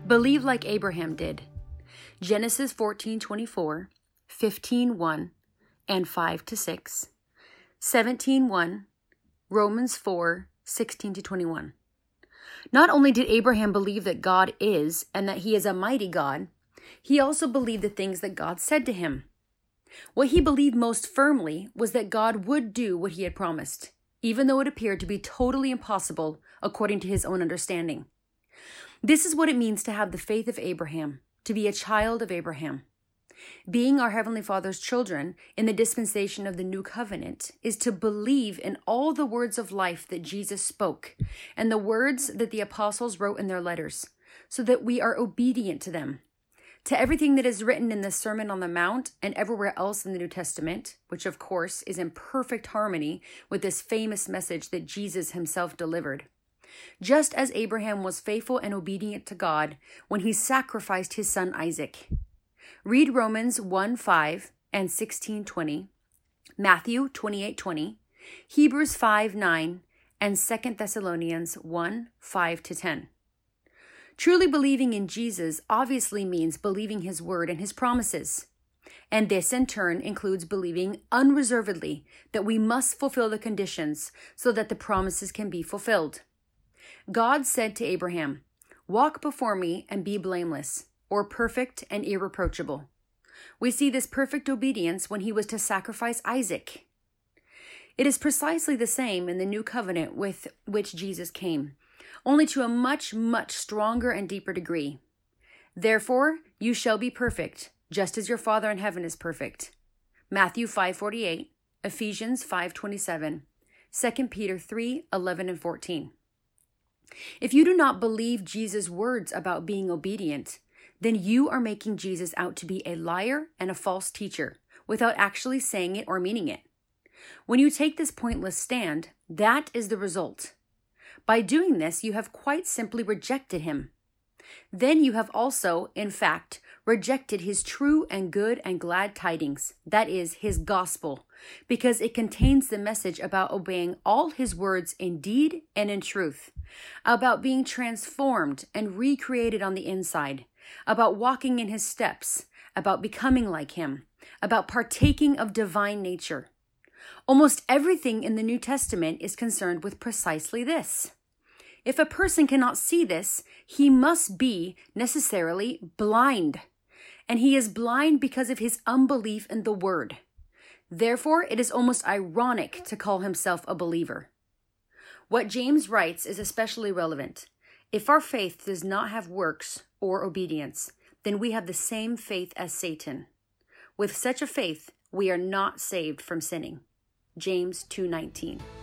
Believe like Abraham did. Genesis 14:24, 15:1, and 5-6, 17:1, Romans 4:16-21. Not only did Abraham believe that God is and that he is a mighty God, he also believed the things that God said to him. What he believed most firmly was that God would do what he had promised, even though it appeared to be totally impossible according to his own understanding. This is what it means to have the faith of Abraham, to be a child of Abraham. Being our Heavenly Father's children in the dispensation of the New Covenant is to believe in all the words of life that Jesus spoke and the words that the apostles wrote in their letters, so that we are obedient to them. To everything that is written in the Sermon on the Mount and everywhere else in the New Testament, which of course is in perfect harmony with this famous message that Jesus himself delivered. Just as Abraham was faithful and obedient to God when he sacrificed his son Isaac. Read Romans 1:5 and 16:20, Matthew 28:20, Hebrews 5:9, and 2 Thessalonians 1:5-10. Truly believing in Jesus obviously means believing his word and his promises. And this in turn includes believing unreservedly that we must fulfill the conditions so that the promises can be fulfilled. God said to Abraham, "Walk before me and be blameless," or perfect and irreproachable. We see this perfect obedience when he was to sacrifice Isaac. It is precisely the same in the new covenant with which Jesus came, only to a much, much stronger and deeper degree. Therefore, you shall be perfect, just as your Father in heaven is perfect. Matthew 5:48, Ephesians 5:27, 2 Peter 3:11 and 14. If you do not believe Jesus' words about being obedient, then you are making Jesus out to be a liar and a false teacher without actually saying it or meaning it. When you take this pointless stand, that is the result. By doing this, you have quite simply rejected him. Then you have also, in fact, rejected his true and good and glad tidings, that is, his gospel, because it contains the message about obeying all his words in deed and in truth, about being transformed and recreated on the inside, about walking in his steps, about becoming like him, about partaking of divine nature. Almost everything in the New Testament is concerned with precisely this. If a person cannot see this, he must be necessarily blind. And he is blind because of his unbelief in the word. Therefore, it is almost ironic to call himself a believer. What James writes is especially relevant. If our faith does not have works or obedience, then we have the same faith as Satan. With such a faith, we are not saved from sinning. James 2:19.